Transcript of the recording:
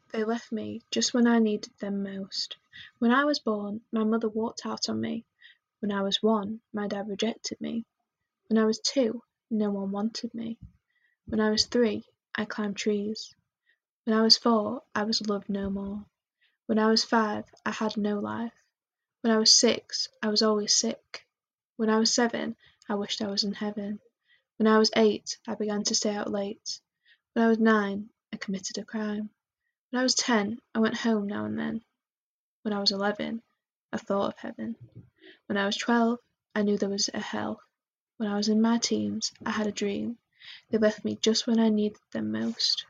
They left me just when I needed them most. When I was born, my mother walked out on me. When I was 1, my dad rejected me. When I was 2, no one wanted me. When I was 3, I climbed trees. When I was 4, I was loved no more. When I was 5, I had no life. When I was 6, I was always sick. When I was 7, I wished I was in heaven. When I was 8, I began to stay out late. When I was 9, I committed a crime. When I was 10, I went home now and then. When I was 11, I thought of heaven. When I was 12, I knew there was a hell. When I was in my teens, I had a dream. They left me just when I needed them most.